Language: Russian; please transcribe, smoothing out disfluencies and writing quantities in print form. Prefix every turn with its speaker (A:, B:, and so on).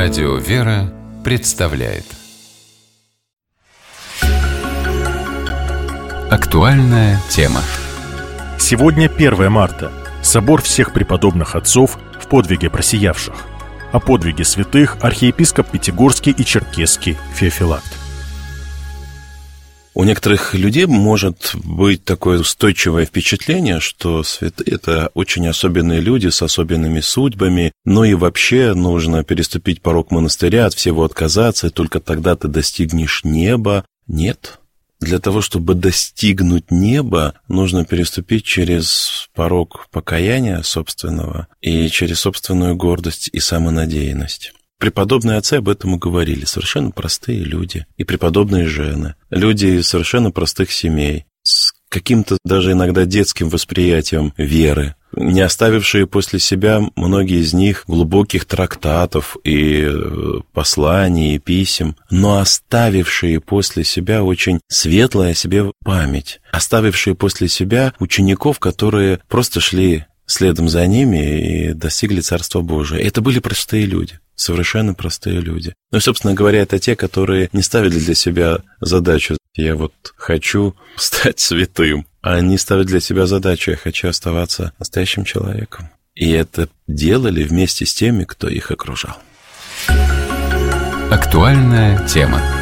A: Радио «Вера» представляет актуальная тема.
B: Сегодня 1 марта. Собор всех преподобных отцов в подвиге просиявших. О подвиге святых архиепископ Пятигорский и Черкесский Феофилакт.
C: У некоторых людей может быть такое устойчивое впечатление, что святые – это очень особенные люди с особенными судьбами, но и вообще нужно переступить порог монастыря, от всего отказаться, и только тогда ты достигнешь неба. Нет. Для того, чтобы достигнуть неба, нужно переступить через порог покаяния собственного и через собственную гордость и самонадеянность. Преподобные отцы об этом и говорили. Совершенно простые люди. И преподобные жены. Люди из совершенно простых семей. С каким-то даже иногда детским восприятием веры. Не оставившие после себя многие из них глубоких трактатов и посланий, и писем, но оставившие после себя очень светлую о себе память. Оставившие после себя учеников, которые просто шли следом за ними и достигли Царства Божия. Это были простые люди. Совершенно простые люди. Ну и, собственно говоря, это те, которые не ставили для себя задачу «я вот хочу стать святым», а они ставят для себя задачу «я хочу оставаться настоящим человеком». И это делали вместе с теми, кто их окружал.
A: Актуальная тема.